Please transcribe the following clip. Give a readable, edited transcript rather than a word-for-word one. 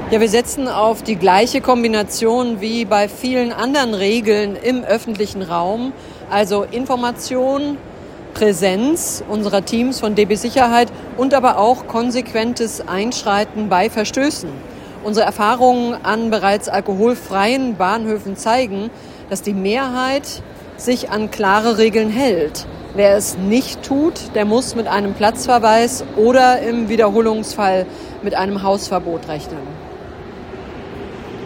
Ja, wir setzen auf die gleiche Kombination wie bei vielen anderen Regeln im öffentlichen Raum, also Information, Präsenz unserer Teams von DB Sicherheit und aber auch konsequentes Einschreiten bei Verstößen. Unsere Erfahrungen an bereits alkoholfreien Bahnhöfen zeigen, dass die Mehrheit sich an klare Regeln hält. Wer es nicht tut, der muss mit einem Platzverweis oder im Wiederholungsfall mit einem Hausverbot rechnen.